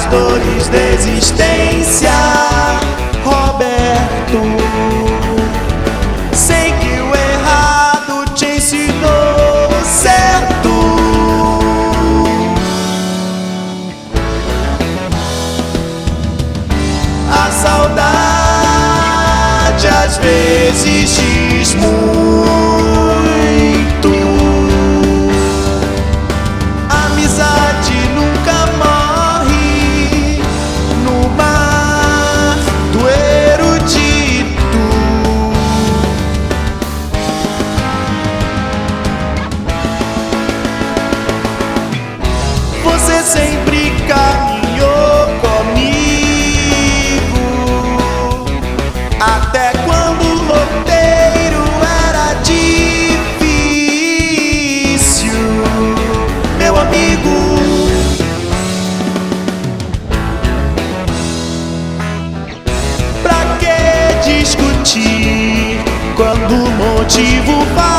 dores da existência, Roberto. Sei que o errado te ensinou o certo. A saudade às vezes diz muito. A amizade nunca morre no mar do erudito. Você sempre caminhou comigo, até quando o roteiro era difícil, meu amigo. Pra que discutir quando o motivo vai?